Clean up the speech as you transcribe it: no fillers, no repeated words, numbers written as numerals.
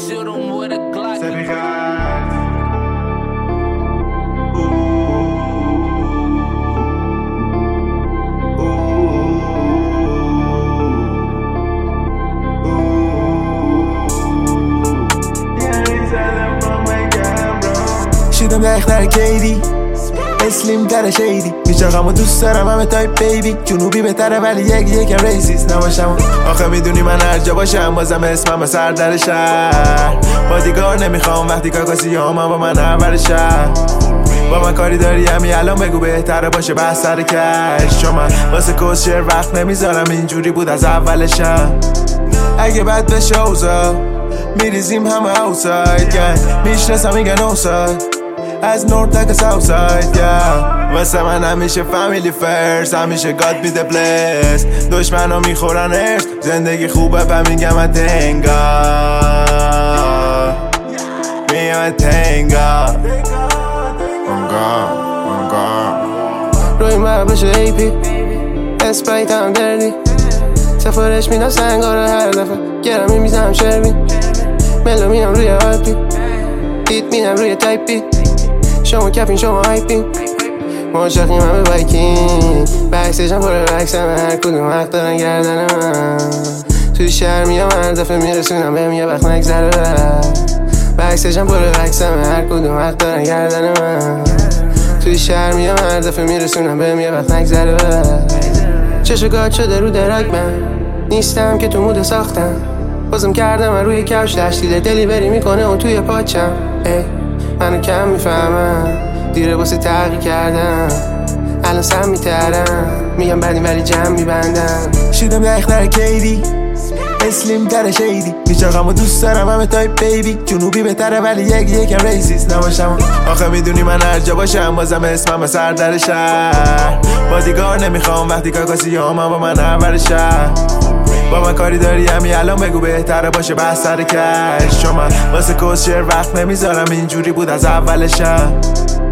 shoot him with a Glock. شیدم دختر کیدی اسلیم تر شیدی میچاقم و دوست دارم همه تایپ بیبی جنوبی بهتره ولی یکم ریسیست نباشم آخه میدونی من هر جا باشم بازم اسمم سر در شهر بادیگار نمیخوام وقتی کاکاسی هم با من اول شهر با من کاری داری همی الان بگو بهتره باشه بحث سر کش چون من واسه کسشر وقت نمیذارم اینجوری بود از اولشم اگه بد بشه اوزا میریزیم همه اوساید میشنسم میگن اوساید از نورد تا ساوت ساید واسه من همیشه فامیلی فرست همیشه گاد بی ده بلس دشمنو میخورن ارث زندگی خوبه پا میگم تنگا میگم تنگا روی من بشه ای پی اسپرایت هم دردی سفارش میدم سنگا رو هر دفعه گرمی میزم شروین ملو میدم روی آیپی هیت میدم روی تایپی شما کپین شما هایپین مشاقیم همه بایکین بکسیجم پر رکس همه هر کدوم حق دارن گردن من توی شهر میام هر دفعه میرسونم بهم یه وقت نگذره بکسیجم پر رکس همه هر کدوم حق دارن گردن من توی شهر میام هر دفعه میرسونم بهم یه وقت نگذره چشو گاد شده رو درک من نیستم که تو مود ساختم بازم کردم من روی کفش دشتیده دلیوری میکنه و توی پاچم منو کم میفهمم دیره باسه تغییر کردم الان سم میترم میگم بدیم ولی جمع میبندم شیدم دختر کیدی اسلیم تر شیدی میچاقم و دوست دارم همه تایپ بیبی جنوبی بهتره ولی یکم ریسیست نباشم آخه میدونی من هر جا باشم بازم اسمم سر در شهر بادیگار نمیخوام وقتی کاکاسی هم با من اول شهر با من کاری داری همی الان بگو بهتره باشه بحث سر کش چون من واسه کسشر وقت نمیذارم اینجوری بود از اولشم